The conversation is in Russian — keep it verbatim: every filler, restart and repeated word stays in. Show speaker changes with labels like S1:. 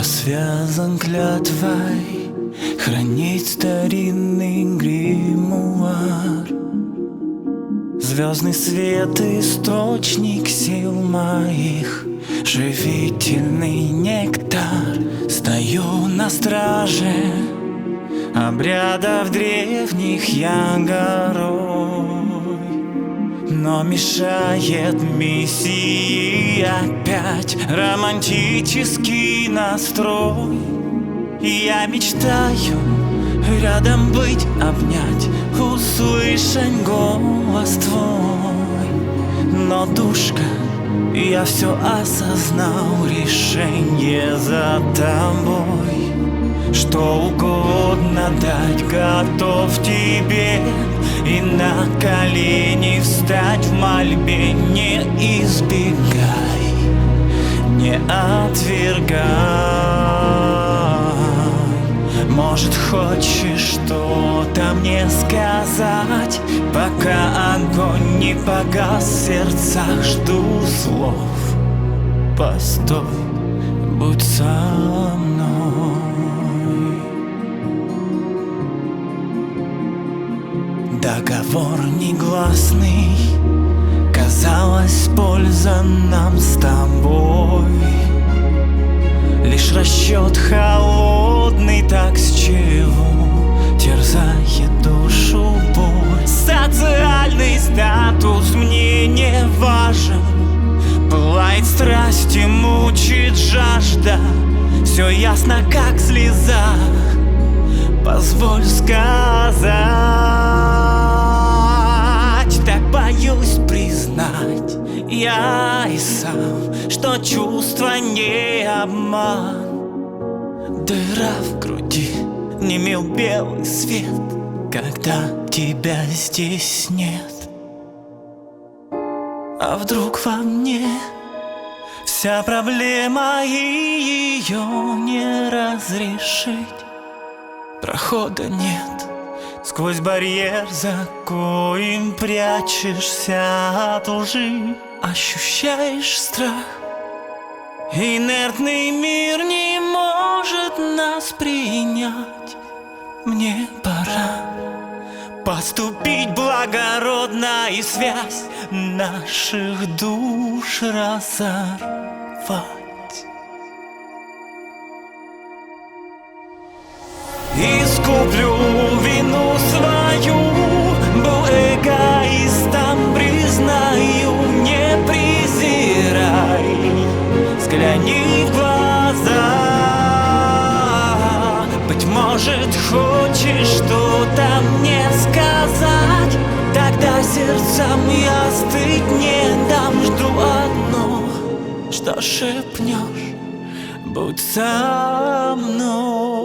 S1: Я связан клятвой хранить старинный гримуар. Звездный свет — источник сил моих, живительный нектар. Стою на страже обрядов древних я горой, но мешает миссии опять романтический настрой. Я мечтаю рядом быть, обнять, услышать голос твой. Но, душка, я все осознал, решение за тобой. Что угодно дать готов тебе, и на колени встать в мольбе. Не избегай, не отвергай. Может, хочешь что-то мне сказать, пока огонь не погас в сердцах. Жду слов. Постой, будь со мной. Договор негласный, казалось, польза нам с тобой. Лишь расчет холодный, так с чего терзает душу боль. Социальный статус мне не важен, пылает страсть и мучит жажда. Все ясно, как слеза, позволь сказать. Так боюсь признать я и сам, что чувство не обман. Дыра в груди, не мил белый свет, когда тебя здесь нет. А вдруг во мне вся проблема, и ее не разрешить? Прохода нет сквозь барьер, за коим прячешься от лжи. Ощущаешь страх, инертный мир не может нас принять. Мне пора поступить благородно и связь наших душ разорвать. Искуплю вину свою, был эгоистом, признаю. Не презирай, взгляни в глаза. Быть может, хочешь что-то мне сказать, тогда сердцам я стыть не дам. Жду одно, что шепнешь, будь со мной.